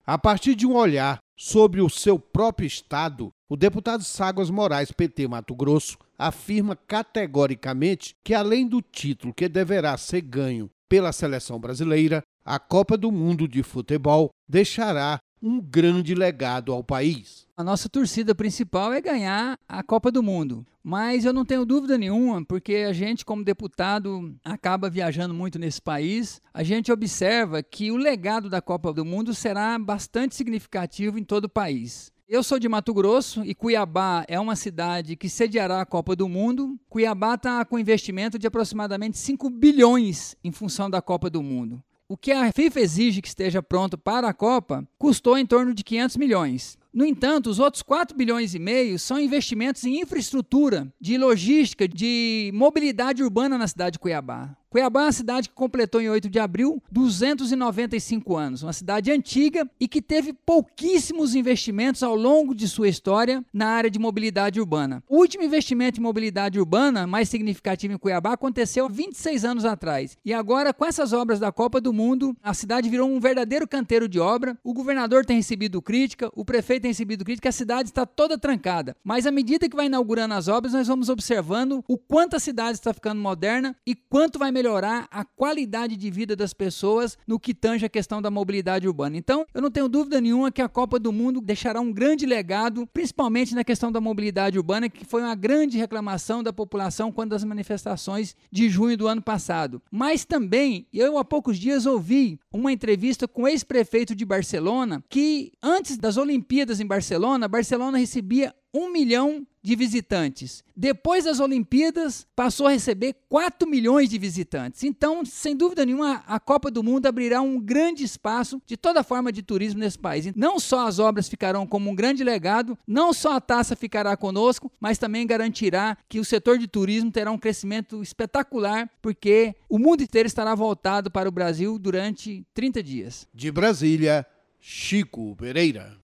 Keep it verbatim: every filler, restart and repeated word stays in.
A partir de um olhar sobre o seu próprio estado, o deputado Ságuas Moraes, P T Mato Grosso, afirma categoricamente que, além do título que deverá ser ganho pela seleção brasileira, a Copa do Mundo de Futebol deixará um grande legado ao país. A nossa torcida principal é ganhar a Copa do Mundo, mas eu não tenho dúvida nenhuma, porque a gente, como deputado, acaba viajando muito nesse país, a gente observa que o legado da Copa do Mundo será bastante significativo em todo o país. Eu sou de Mato Grosso e Cuiabá é uma cidade que sediará a Copa do Mundo. Cuiabá está com investimento de aproximadamente cinco bilhões em função da Copa do Mundo. O que a FIFA exige que esteja pronto para a Copa custou em torno de quinhentos milhões. No entanto, os outros quatro bilhões e meio são investimentos em infraestrutura, de logística, de mobilidade urbana na cidade de Cuiabá. Cuiabá é uma cidade que completou em oito de abril duzentos e noventa e cinco anos, uma cidade antiga e que teve pouquíssimos investimentos ao longo de sua história na área de mobilidade urbana. O último investimento em mobilidade urbana mais significativo em Cuiabá aconteceu há vinte e seis anos atrás. E agora, com essas obras da Copa do Mundo, a cidade virou um verdadeiro canteiro de obra. O governador tem recebido crítica, o prefeito tem recebido crítica, a cidade está toda trancada. Mas à medida que vai inaugurando as obras, nós vamos observando o quanto a cidade está ficando moderna e quanto vai melhorar a qualidade de vida das pessoas no que tange a questão da mobilidade urbana. Então, eu não tenho dúvida nenhuma que a Copa do Mundo deixará um grande legado, principalmente na questão da mobilidade urbana, que foi uma grande reclamação da população quando das manifestações de junho do ano passado. Mas também, eu há poucos dias ouvi uma entrevista com o ex-prefeito de Barcelona, que antes das Olimpíadas em Barcelona, Barcelona recebia um milhão de visitantes. Depois das Olimpíadas, passou a receber quatro milhões de visitantes. Então, sem dúvida nenhuma, a Copa do Mundo abrirá um grande espaço de toda forma de turismo nesse país. Não só as obras ficarão como um grande legado, não só a taça ficará conosco, mas também garantirá que o setor de turismo terá um crescimento espetacular, porque o mundo inteiro estará voltado para o Brasil durante trinta dias. De Brasília, Chico Pereira.